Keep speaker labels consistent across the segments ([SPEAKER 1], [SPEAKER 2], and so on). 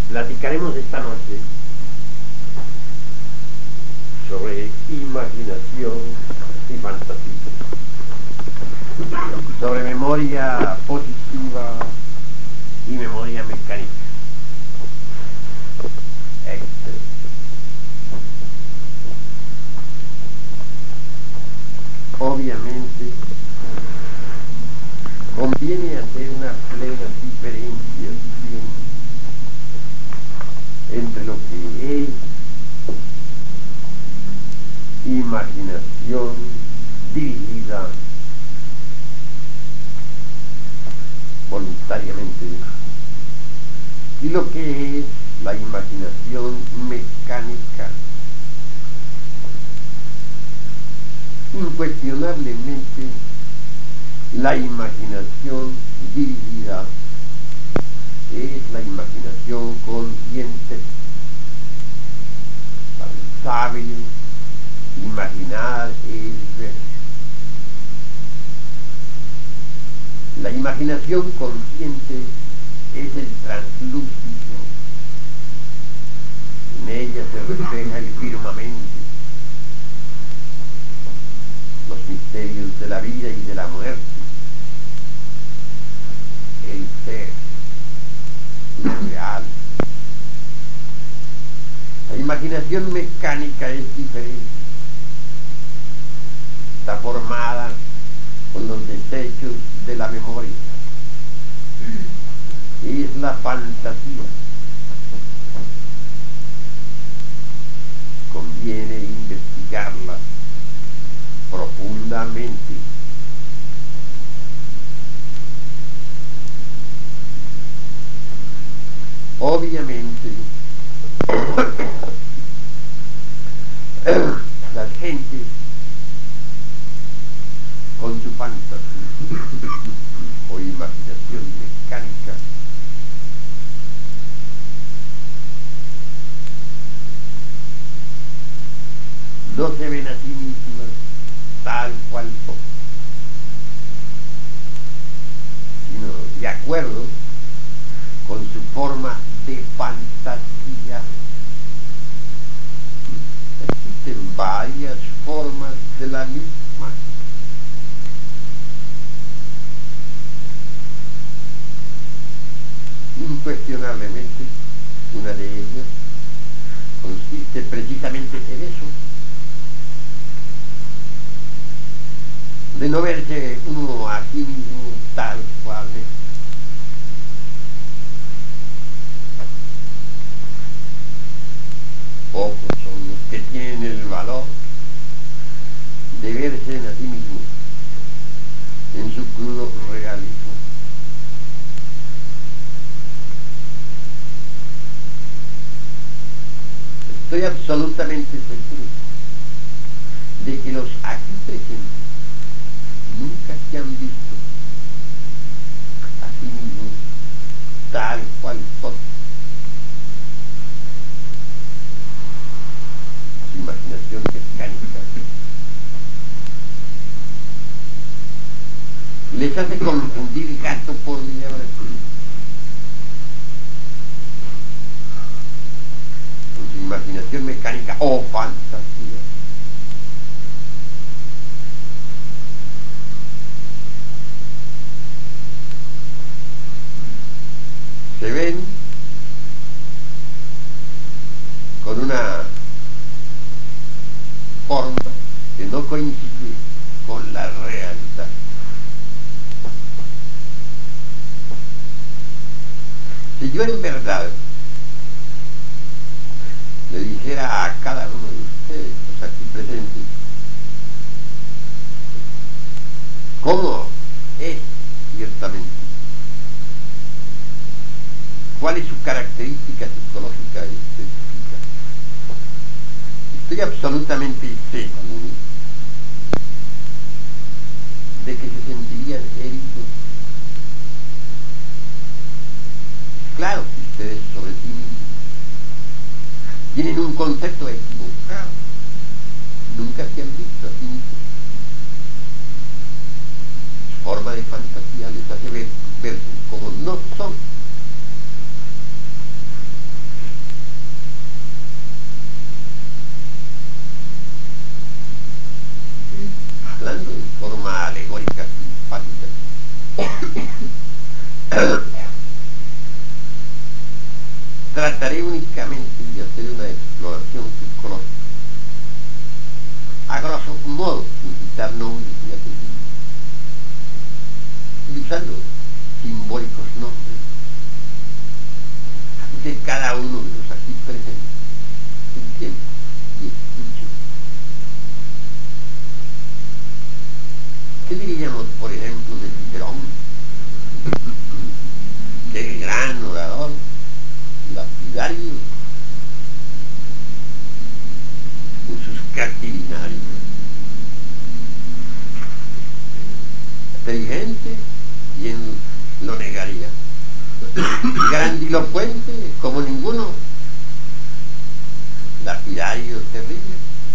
[SPEAKER 1] Platicaremos esta noche sobre imaginación y fantasía, sobre memoria positiva y memoria mecánica. Obviamente, conviene hacer una plena diferenciación entre lo que es imaginación dirigida voluntariamente y lo que es la imaginación mecánica. Incuestionablemente, la imaginación dirigida es la imaginación consciente. Para el sabio, imaginar es ver. La imaginación consciente es el translúcido. En ella se refleja el firmamento, los misterios de la vida y de la muerte, el ser, lo real. La imaginación mecánica es diferente. Está formada con los desechos de la memoria. Es la fantasía. Conviene investigarla profundamente. Obviamente, las gentes con su fantasía o imaginación mecánica no se ven a sí mismas tal cual son, sino de acuerdo con su forma de fantasía. Existen varias formas de la misma. Incuestionablemente, una de ellas consiste precisamente en eso, de no verse uno a sí mismo tal cual es. Pocos son los que tienen el valor de verse a sí mismos en su crudo realismo. Estoy absolutamente seguro de que los aquí presentes nunca se han visto a sí mismos tal cual son. Su imaginación mecánica les hace confundir gato por liebre. Con su imaginación mecánica o fantasía se ven con una forma que no coincide con la realidad. Si yo en verdad le dijera a cada uno de ustedes, los aquí presentes, cómo es ciertamente, cuál es su característica psicológica específica, estoy absolutamente seguro de que se sentirían heridos. Claro que ustedes sobre sí mismos tienen un concepto equivocado, nunca se han visto a sí mismos. Su forma de fantasía les hace verse como no son. trataré únicamente de hacer una exploración psicológica, a grosso modo, sin citar nombres ni apellidos, y usando simbólicos nombres de cada uno de los aquí presentes, entienda y escuche. ¿Qué diríamos, por ejemplo, de Cicerón? Qué gran orador, lapidario, con sus cartilinarios. Inteligente, ¿quién lo negaría? Grandilocuente como ninguno, lapidario terrible.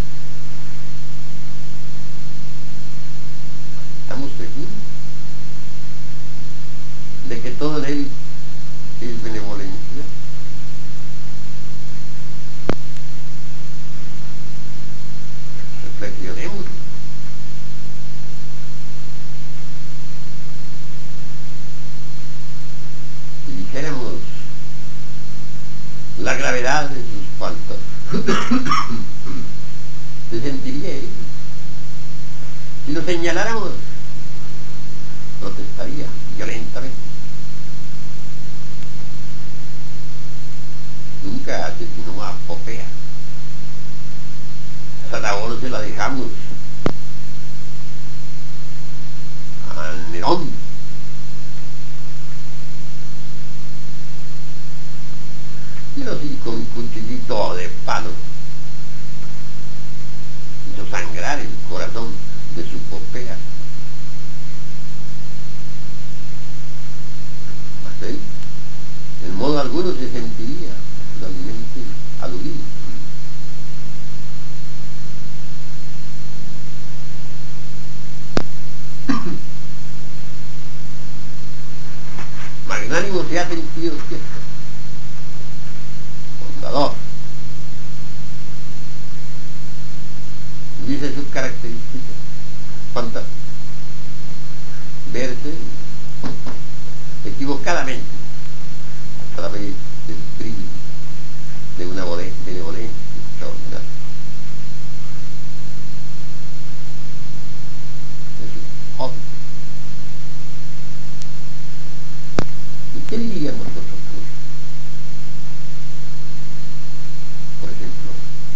[SPEAKER 1] Estamos seguros de que todo en él es benevolencia. Reflexionemos. Si dijéramos la gravedad de sus faltas, se sentiría él. Si lo señaláramos, protestaría violentamente. Nunca asesinó a Popea. Esa labor se la dejamos a Nerón. Pero sí, con un cuchillito de palo hizo sangrar el corazón de su Popea. Él, en modo alguno, se sentiría totalmente aludido. Magnánimo se ha sentido cierto, bondador. Dice sus características fantásticas: verse equivocadamente a través del brillo de una benevolencia extraordinaria. Eso es obvio. ¿Y qué diríamos nosotros? Por ejemplo,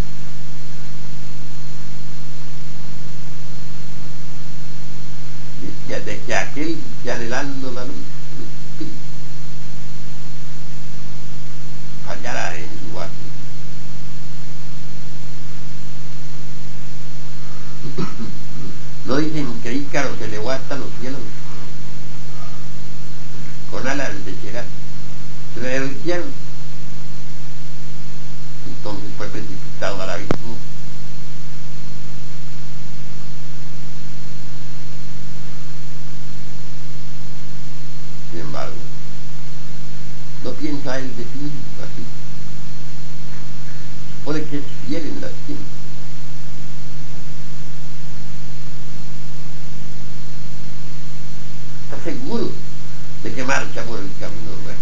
[SPEAKER 1] de que aquel que anhelando la luz fallará en su base. No dicen que Ícaro se elevó hasta los cielos con alas de llegar, se le derritieron, entonces fue precipitado al abismo. Sin embargo, no piensa él de sí mismo así. Supone que es fiel en la ciencia. Está seguro de que marcha por el camino recto.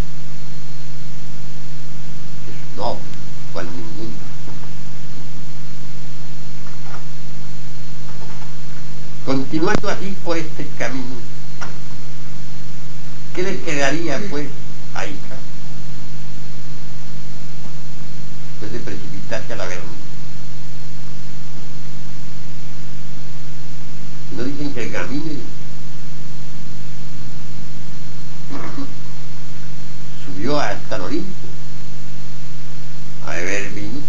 [SPEAKER 1] Es noble, cual ninguno. Continuando así por este camino, ¿qué le quedaría pues a Ícaro después de precipitarse al averno? ¿No dicen que el Gamímedes subió hasta el Olimpo a beber vino?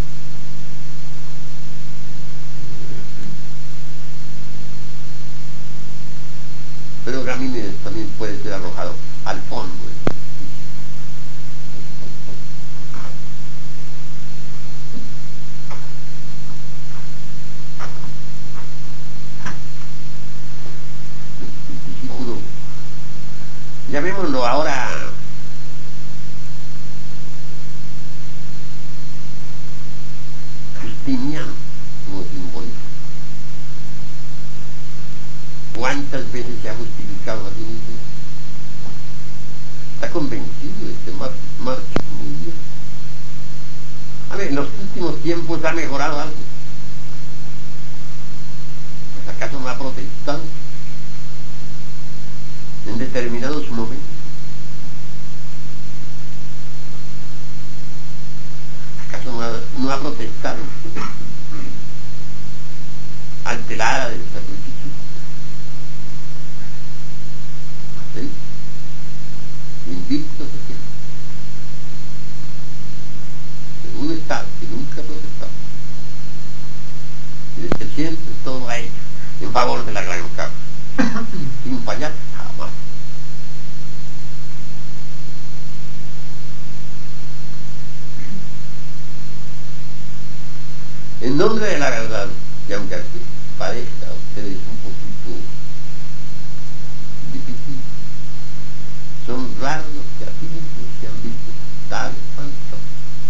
[SPEAKER 1] Pero Gamímedes también puede ser arrojado al fondo. El discípulo, llamémoslo ahora Justiniano, como simbólico. ¿Cuántas veces se ha justificado a sí mismo? tiempos ha mejorado algo. Pues acaso no ha protestado en determinados momentos. ¿Acaso no ha protestado ante la hora del sacrificio? ¿Sí? Invicto se queda. En un estado que nunca ha protestado. Y desde siempre todo lo ha hecho en favor de la gran causa. Sin fallar jamás. En nombre de la verdad, que aunque aquí parezca a ustedes un poquito difícil, son raros los que así mismo se han visto tal falsos.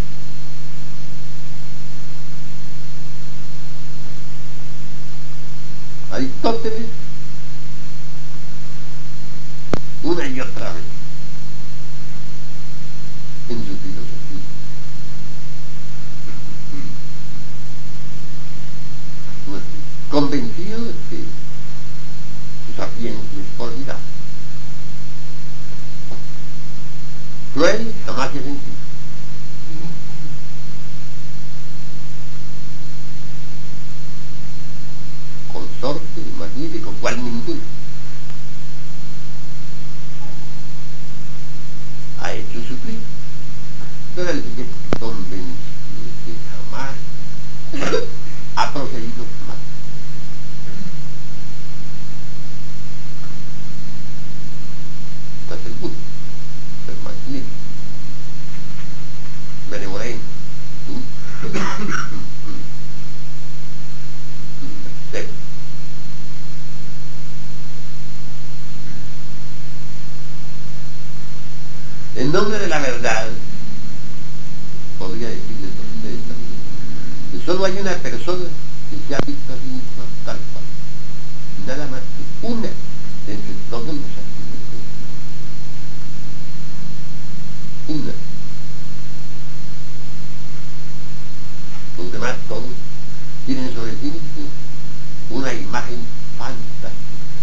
[SPEAKER 1] Aristóteles, una y otra vez, en su filosofía, convencido de que su sapiencia es formidable. Cruel jamás se ha sentido. Consorte magnífico, cual ninguno. Ha hecho sufrir, pero el sigue convencido de que jamás ha procedido mal. Está seguro, ser magnífico, benevolente, en nombre de la verdad, podría decirles a ustedes también, que solo hay una persona que se ha visto a sí misma tal cual, nada más que una entre todos los accidentes. Una. Los demás todos tienen sobre sí mismos una imagen fantástica.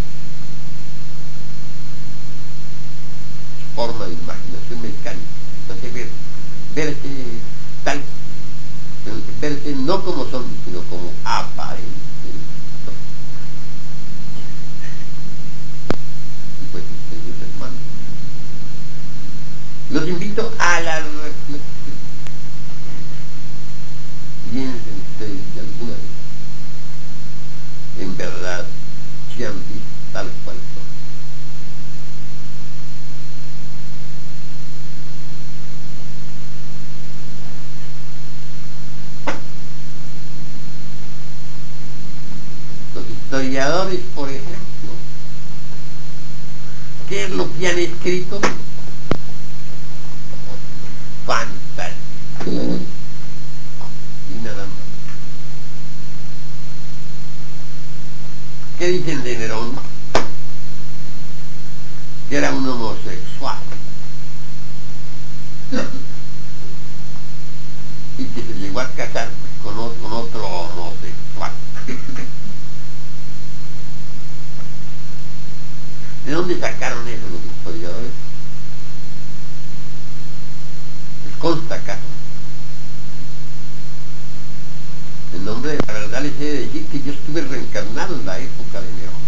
[SPEAKER 1] Forma de imaginación mecánica, entonces verse tal, verse no como son, sino como aparenten. Y pues, queridos hermanos, los invito a la reflexión. Piensen ustedes que alguna vez, en verdad, se han visto tal cual son. Los historiadores, por ejemplo, ¿qué es lo que han escrito? Fantástico. Y nada más. ¿Qué dicen de Nerón? Que era un homosexual. Y que se llegó a casar con otro homosexual. ¿De dónde sacaron eso los historiadores? Les consta acá. En nombre de la verdad les he de decir que yo estuve reencarnado en la época de Nerón.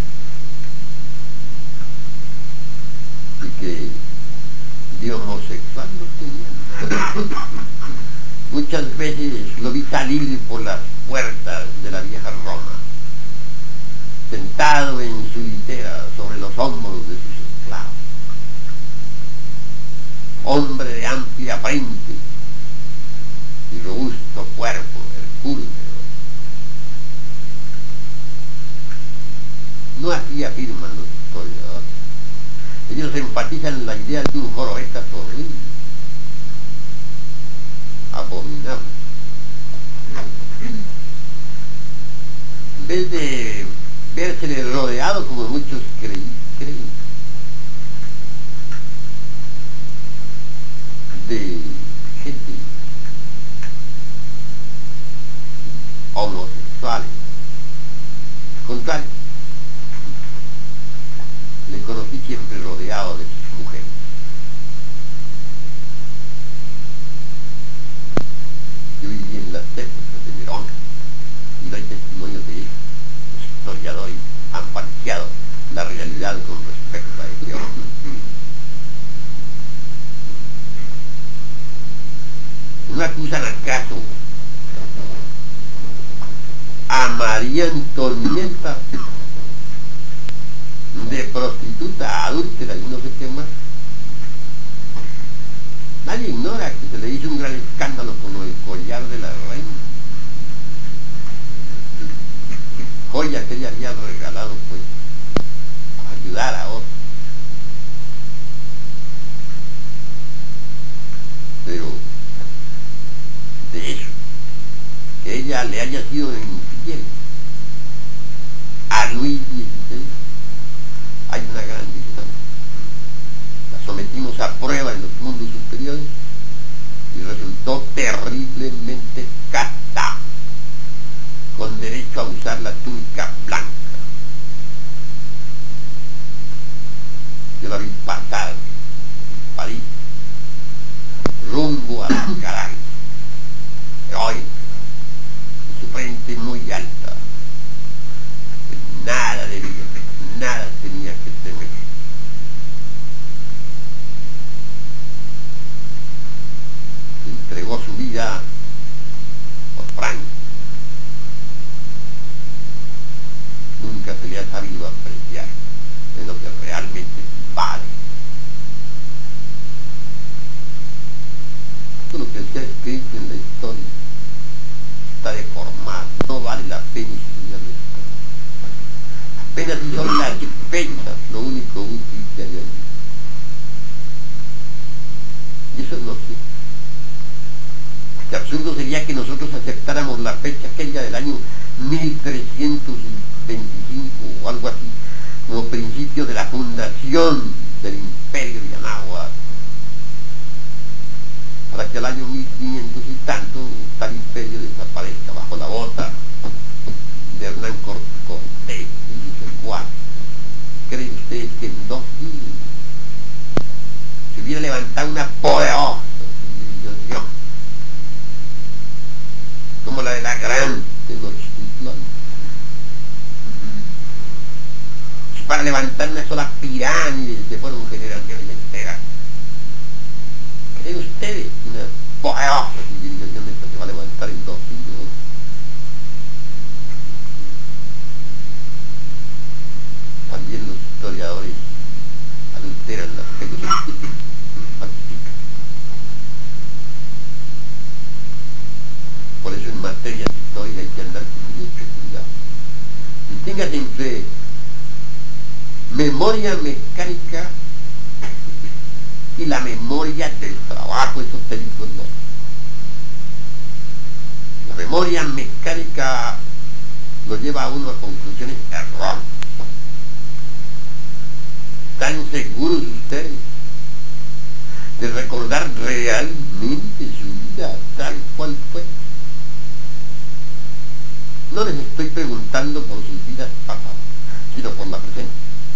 [SPEAKER 1] Y que de homosexual no tenía. Muchas veces lo vi salir por las puertas de la vieja Roma, sentado en su litera sobre los hombros de sus esclavos. Hombre de amplia frente y robusto cuerpo, hercúleo. No así afirman los historiadores. Ellos enfatizan la idea de un jorobetas horrible, abominable. En vez de vérsele rodeado como muchos creen, de gente ¿No acusan acaso a María Antonieta de prostituta, adúltera y no sé qué más? Nadie ignora que se le hizo un gran escándalo con el collar de la reina, joya que ella había regalado pues para ayudar a otros. Pero de eso, que ella le haya sido infiel a Luis XVI, hay una gran distancia. La sometimos a prueba en los mundos superiores y resultó terriblemente casta, con derecho a usar la túnica blanca. Yo la vi pasar en París, rumbo a Alcalá, heroica, con su frente muy alta, nada debía, nada tenía que temer. Entregó su vida por Francia. Nunca se le ha sabido apreciar en lo que realmente vale. Todo lo que se ha escrito en la historia está deformado, no vale la pena estudiarlo. Apenas si son las fechas lo único útil que hay allí. Y eso no sé. Qué absurdo sería que nosotros aceptáramos la fecha aquella del año 1325 o algo así, como principio de la fundación del imperio de Anáhuac, para que al año 1500 y tanto tal imperio desaparezca bajo la bota de Hernán Cortés y sus secuaces. ¿Creen ustedes que en 2 siglos se hubiera levantado una poderosa civilización como la de la gran Tenochtitlán, para levantar una sola pirámide se fueron generaciones enteras? ¿Creen ustedes que una poderosa civilización de esta se va a levantar en 2 siglos? También los historiadores adulteran las fechas, falsifican. Por eso en materia de historia hay que andar con mucho cuidado. Distingas entre memoria mecánica y la memoria del trabajo esotérico. No. La memoria mecánica lo lleva a uno a conclusiones erróneas. ¿Están seguros ustedes de recordar realmente su vida tal cual fue? No les estoy preguntando por sus vidas pasadas, sino por la presente.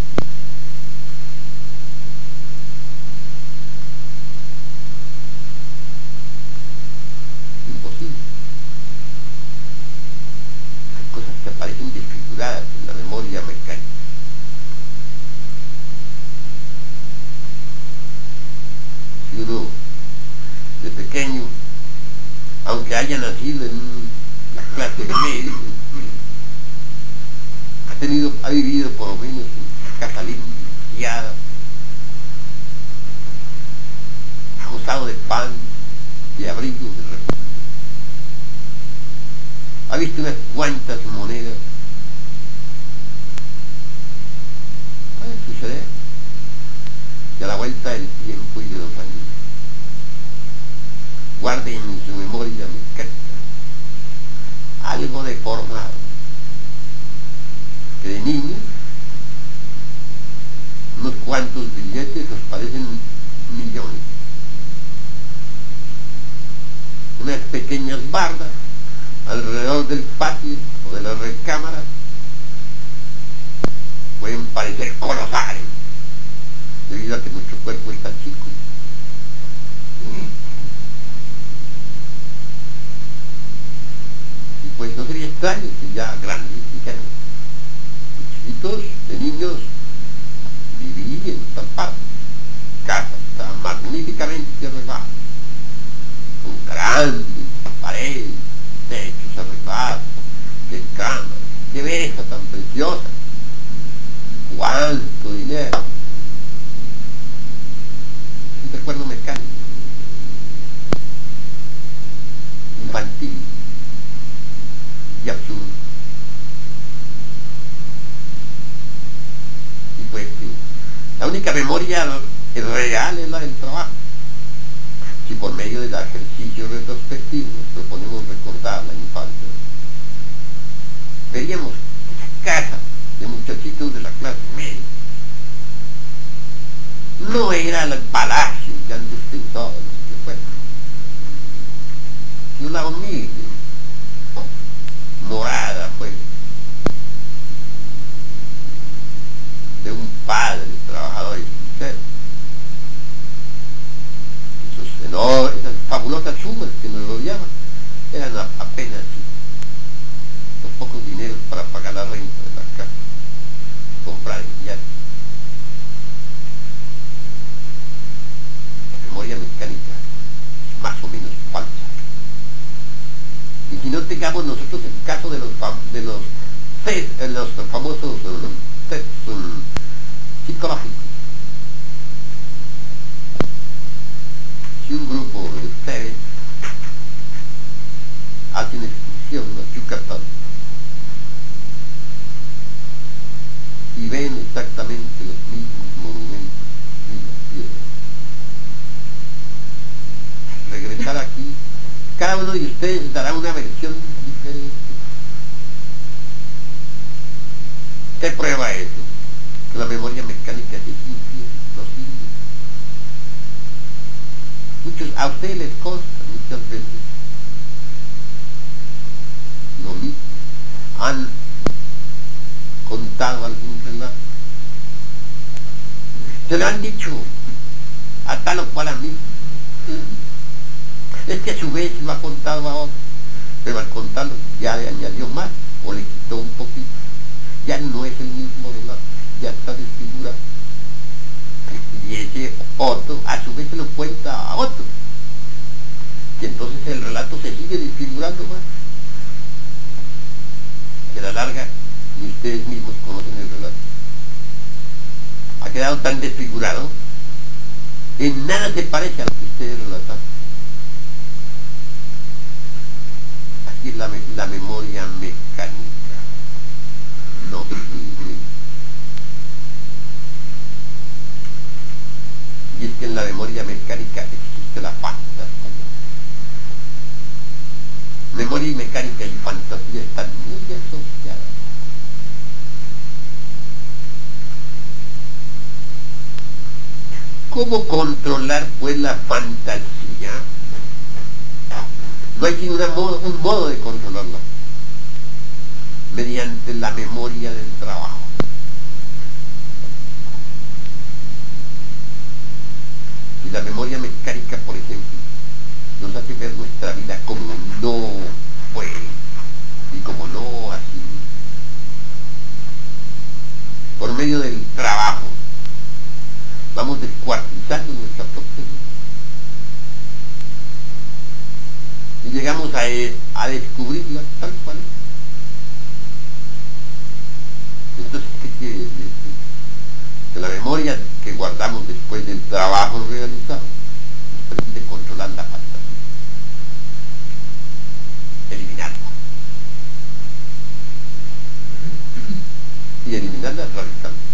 [SPEAKER 1] Imposible. Hay cosas que aparecen desfiguradas en la memoria mecánica. Si uno de pequeño, aunque haya nacido en la clase media, ha vivido por lo menos en casa limpiada, ha gozado de pan, de abrigo, de refugio, ha visto unas cuantas monedas. Puede suceder que a la vuelta del tiempo y de los años guarden en su memoria mecánica algo deformado, que de niños unos cuantos billetes nos parecen millones, unas pequeñas bardas alrededor del patio o de la recámara pueden parecer colosales debido a que nuestro cuerpo está chico. Y pues no sería extraño que ya grandes dijeran: chiquitos, de niños, viví en tal parte, casa está magníficamente arreglada, con grandes paredes, techos arreglados, qué cámaras, qué belleza tan preciosa, cuánto dinero. Un recuerdo mecánico, infantil y absurdo. Y pues la única memoria real es la del trabajo. Si por medio del ejercicio retrospectivo nos proponemos recordar la infancia, veríamos esa casa de muchachitos de la clase media no era el palacio que antes pensábamos que fuera, sino la humilde morada pues de un padre trabajador y sincero. Esas fabulosas sumas que nos rodeaban eran apenas los pocos dineros para pagar la renta de la casa, comprar el diario. La memoria mecánica es más o menos falsa. Y si no tengamos nosotros el caso de los famosos tests psicológicos, si un grupo de ustedes hace una excursión a Yucatán y ven exactamente los mismos monumentos y las piedras, al regresar aquí, cada uno de ustedes dará una versión diferente. ¿Qué prueba eso? Que la memoria mecánica es infiel, no sirve. A ustedes les consta muchas veces lo mismo. Han contado algún relato. Se lo han dicho a tal o cual amigo. Es que a su vez lo ha contado a otro, pero al contarlo ya le añadió más o le quitó un poquito. Ya no es el mismo relato, ya está desfigurado. Y ese otro a su vez se lo cuenta a otro. Y entonces el relato se sigue desfigurando más. Y a la larga, ni ustedes mismos conocen el relato. Ha quedado tan desfigurado, en nada se parece a lo que ustedes relataron. Así es la memoria mecánica. No sirve. Y es que en la memoria mecánica existe la fantasía. Memoria mecánica y fantasía están muy asociadas. ¿Cómo controlar pues la fantasía? No hay sino un modo de controlarla, mediante la memoria del trabajo. Y la memoria mecánica, por ejemplo, nos hace ver nuestra vida como no fue y como no ha sido. Por medio del trabajo vamos descuartizando nuestra propia vida y llegamos a descubrirla tal cual. Entonces, ¿qué quiere decir? Que la memoria que guardamos después del trabajo realizado nos permite controlar la fantasía, eliminarla y eliminarla radicalmente.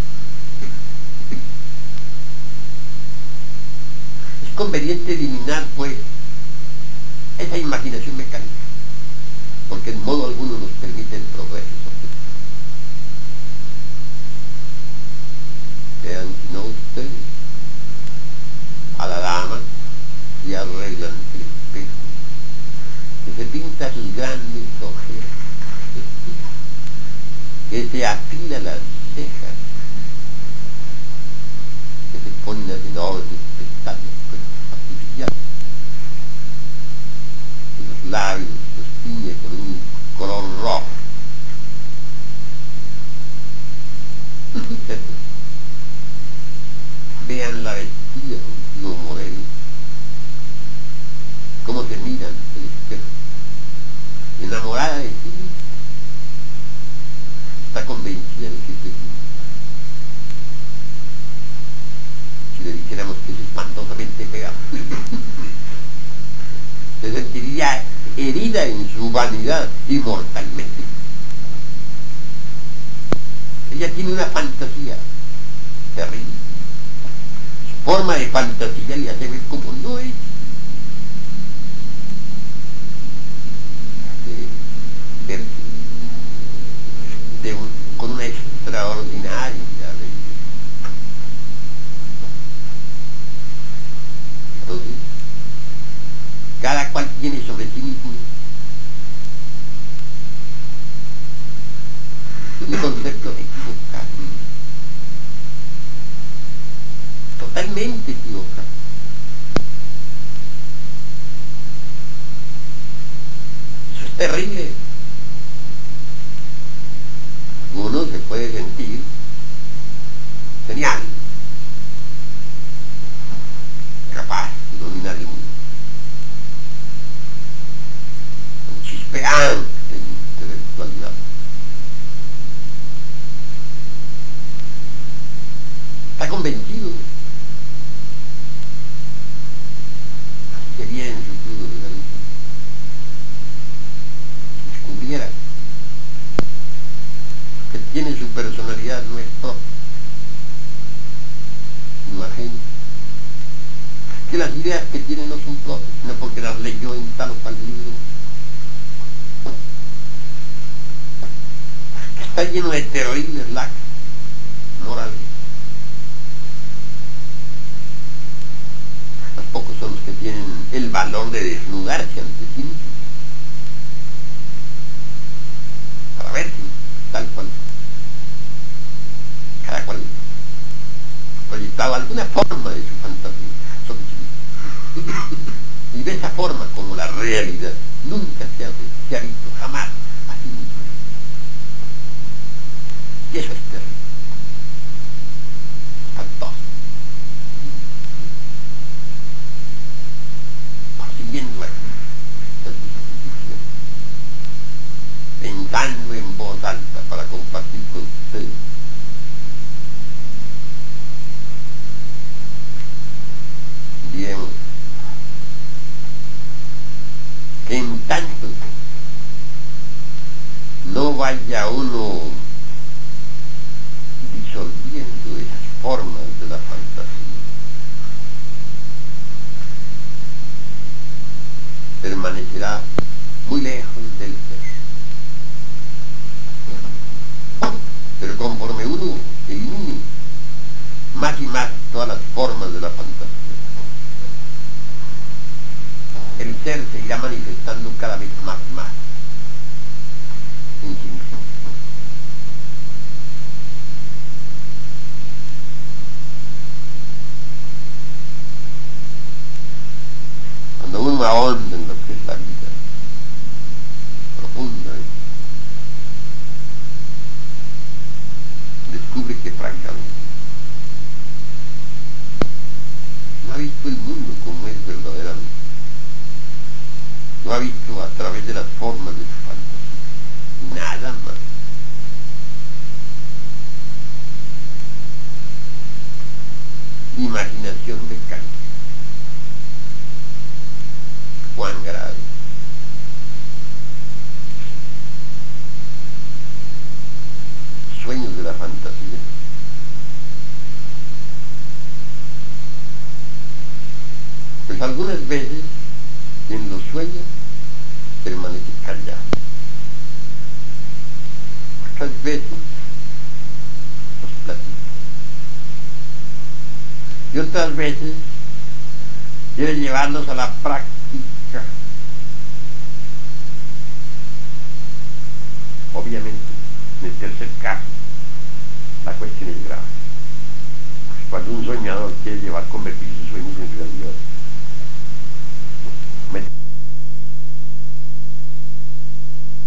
[SPEAKER 1] Es conveniente eliminar pues esa imaginación mecánica, porque en modo alguno nos permite el progreso. Vean, si no ustedes, a la dama y arreglan el espejo, que se pinta sus grandes ojeras, que se afila las cejas, que se ponen las enormes pestañas artificiales, y los labios los tiñe con un color rojo, etc. Vean la vestida de un tío moreno, cómo se herida en su vanidad y mortalmente. Ella tiene una fantasía terrible. Su forma de fantasía le hace ver como no es. Con una extraordinaria belleza. Entonces, cada cual tiene sobre sí mismo un concepto equivocado, totalmente equivocado. Eso es terrible. Uno se puede sentir genial, capaz de dominar el mundo, chispeante de intelectualidad. Está convencido, así sería en su crudo de la lucha, descubriera que tiene su personalidad no es propia, sino ajena, que las ideas que tiene no son propias, sino porque las leyó en tal o cual libro, que está lleno de terribles lacras morales. Los pocos son los que tienen el valor de desnudarse ante sí mismos, para verse tal cual. Cada cual proyectaba alguna forma de su fantasía sobre sí mismo. Y de esa forma, como la realidad nunca se ha visto jamás así mismo. Y eso es terrible, espantoso. Persiguiendo esta disposición, pensando en voz alta para compartir con ustedes digamos que en tanto no vaya uno disolviendo esas formas de la fantasía, permanecerá muy lejos del ser. Pero conforme uno elimine más y más todas las formas de la fantasía, el ser se irá manifestando cada vez más y más en sí mismo. Cuando uno ahonda en lo que es la vida profunda, descubre que francamente no ha visto el mundo como es verdaderamente. Lo ha visto a través de las formas de su fantasía, nada más. Imaginación mecánica. Cuán grave. Sueños de la fantasía. Pues algunas veces en los sueños permanece callado. Otras veces los platica. Y otras veces quiere llevarlos a la práctica. Obviamente, en el tercer caso, cuestión es grave. Cuando un soñador quiere convertir sus sueños en realidad,